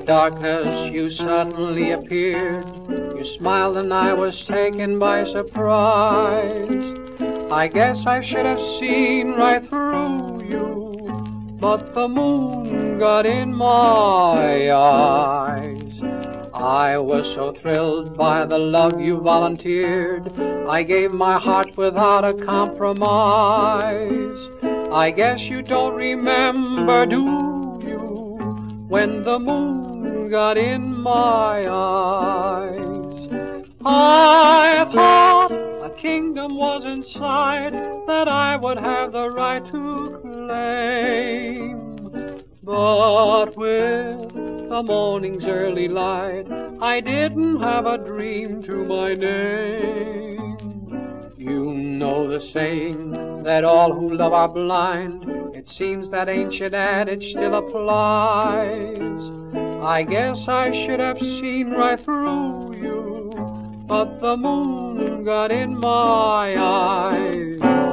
darkness you suddenly appeared. You smiled and I was taken by surprise. I guess I should have seen right through you, but the moon got in my eyes. I was so thrilled by the love you volunteered. I gave my heart without a compromise. I guess you don't remember, do you, when the moon got in my eyes? I thought a kingdom was in sight that I would have the right to claim. But with the morning's early light, I didn't have a dream to my name. You know the saying that all who love are blind. It seems that ancient adage still applies. I guess I should have seen right through you, but the moon got in my eyes.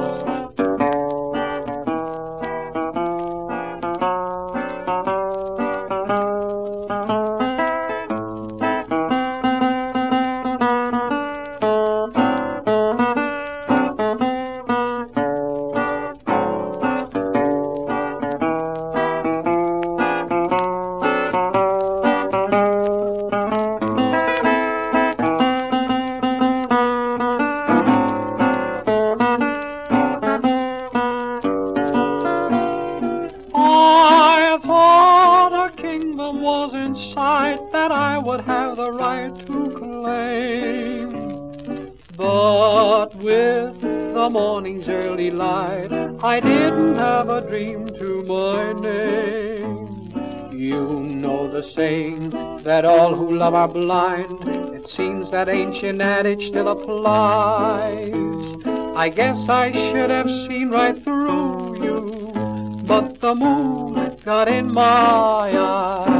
Was in sight that I would have the right to claim. But with the morning's early light, I didn't have a dream to my name. You know the saying that all who love are blind. It seems that ancient adage still applies. I guess I should have seen right through you, but the moon got in my eyes.